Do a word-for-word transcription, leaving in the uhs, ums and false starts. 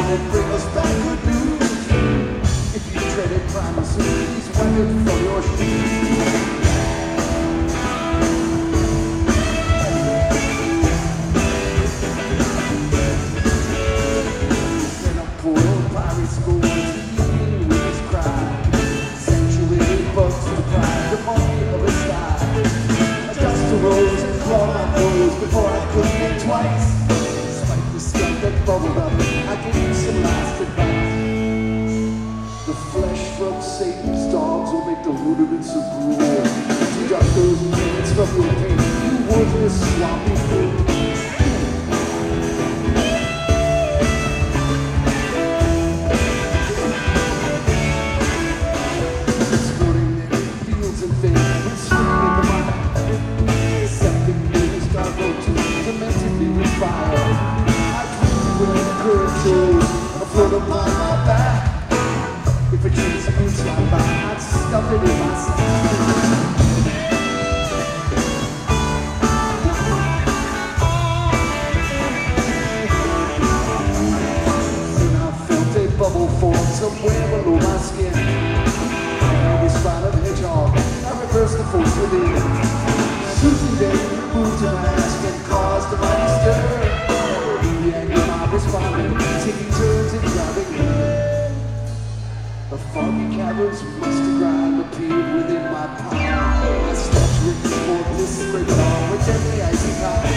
might bring us back good news. If you dreaded primacy, please wipe it from your shoes. Before I could think twice, despite the scent that bubbled up, I gave you some last advice. The flesh from Satan's dogs will make the rudiments of rule. Deduct those minutes from your pain, you worthless sloppy fool. Exploding in fields and things, and swinging in the mind. Dementedly with fire, I dreamed with a current shows afloat upon my back. If a trace of you slide by, I'd stuff it in my sack. Soon I felt a bubble form somewhere below my skin. And we spied a hedgehog, I reversed the force within. Susie then moved to my ask and caused a mighty stir. The angry mob responded, taking turns in driving me. The foggy caverns must have grind appeared within my palm. I stepped with the fork, this spread on with deadly icy power.